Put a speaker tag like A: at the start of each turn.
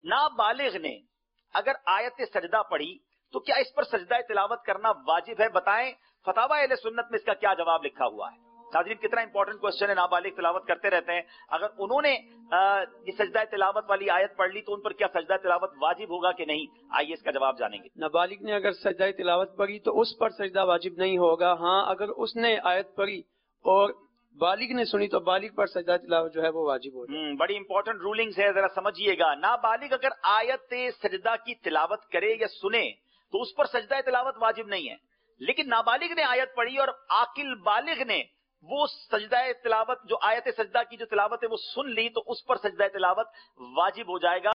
A: नाबालिग ने अगर आयत सजदा पढ़ी तो क्या इस पर सजदा तिलावत करना वाजिब है? बताएं फतावा अहले सुन्नत में इसका क्या जवाब लिखा हुआ है। नाज़रीन, कितना इंपॉर्टेंट क्वेश्चन है। नाबालिग तिलावत करते रहते हैं, अगर उन्होंने ये सजदा तिलावत वाली आयत पढ़ ली तो उन पर क्या सजदा तिलावत वाजिब होगा कि नहीं? आइए इसका जवाब जानेंगे।
B: नाबालिग ने अगर सजदा तिलावत पढ़ी तो उस पर सजदा वाजिब नहीं होगा। हाँ, अगर उसने आयत पढ़ी और बालिग ने सुनी तो बालिग पर सजदा तिलावत जो है वो वाजिब हो जाए।
A: बड़ी इंपॉर्टेंट रूलिंग्स है, जरा समझिएगा। नाबालिग अगर आयत सजदा की तिलावत करे या सुने तो उस पर सजदा तिलावत वाजिब नहीं है, लेकिन नाबालिग ने आयत पढ़ी और आकिल बालिग ने वो सजदा तिलावत जो आयत सजदा की जो तिलावत है वो सुन ली तो उस पर सजदा तिलावत वाजिब हो जाएगा।